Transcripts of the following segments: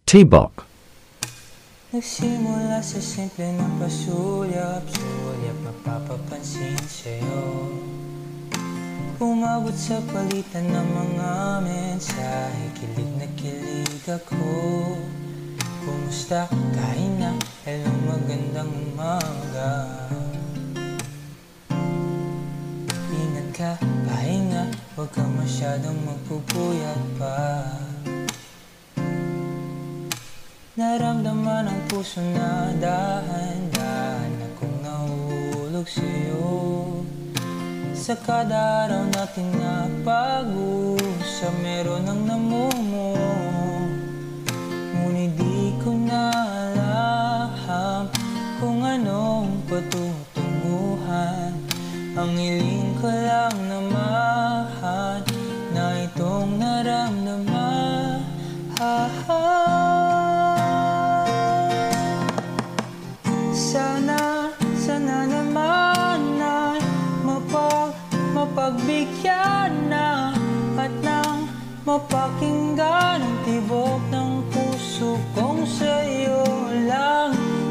Tibok. Nagsimula sa simple na pasulyap-sulyap, mapapapansin sa'yo. Umabot sa palitan ng mga mensahe, kilig na kilig ako. Kumusta? Kain na? Hello, magandang umaga. Ingat ka, pahinga, huwag ka masyadong magpupuyat pa. Naramdaman ang puso na dahan-dahan akong nahulog sa'yo. Sa kada araw natin na pag-uusap, meron ang namumo. Ngunit di ko na alam kung anong patutunguhan. Ang hiling ko lang naman na itong naramdaman. Sana naman ay mapagbigyan na at nang mapakinggan ang tibok ng puso kong sa'yo lang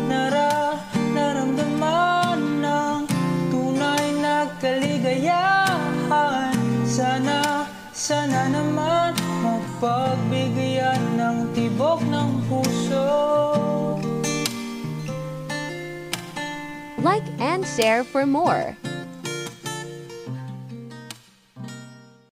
naramdaman ng tunay na kaligayahan. Sana naman mapagbigyan ng tibok ng puso. Like and share for more.